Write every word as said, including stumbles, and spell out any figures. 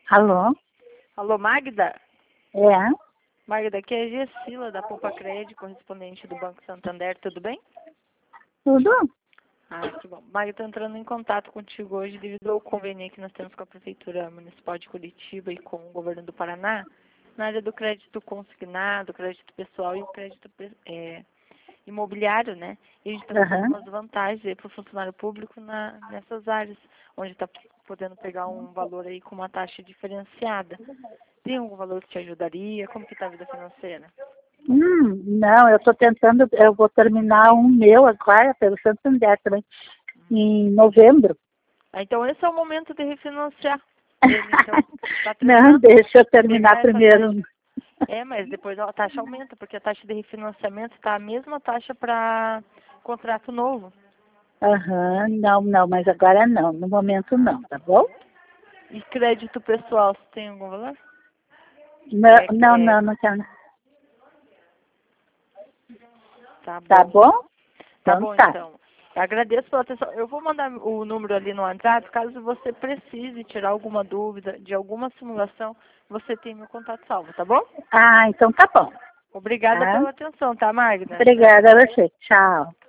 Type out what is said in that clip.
Alô? Alô, Magda? É? Magda, aqui é a Gessila, da Poupa Crédito, correspondente do Banco Santander, tudo bem? Tudo? Ah, que bom. Magda, estou entrando em contato contigo hoje devido ao convênio que nós temos com a Prefeitura Municipal de Curitiba e com o Governo do Paraná, na área do crédito consignado, crédito pessoal e o crédito é, imobiliário, né? E a gente está dando Aham. umas vantagens para o funcionário público na, nessas áreas, onde está podendo pegar um valor aí com uma taxa diferenciada. Tem algum valor que te ajudaria? Como que está a vida financeira? Hum, não, eu estou tentando, eu vou terminar um meu agora pelo Santander também, em novembro. Ah, então esse é o momento de refinanciar ele, então. Tá Não, treinando deixa eu para terminar pegar essa primeiro. taxa. É, mas depois a taxa aumenta, porque a taxa de refinanciamento está a mesma taxa para contrato novo. Aham, não, não, mas agora não, no momento não, tá bom? E crédito pessoal, você tem algum valor? Não, É, não, é, não, não quero. tá Tá bom. bom? Tá Então bom, tá. então. Agradeço pela atenção. Eu vou mandar o número ali no WhatsApp, caso você precise tirar alguma dúvida de alguma simulação, você tem meu contato salvo, tá bom? Ah, então tá bom. Obrigada Tá? pela atenção, tá, Magda? Obrigada a você. Tchau.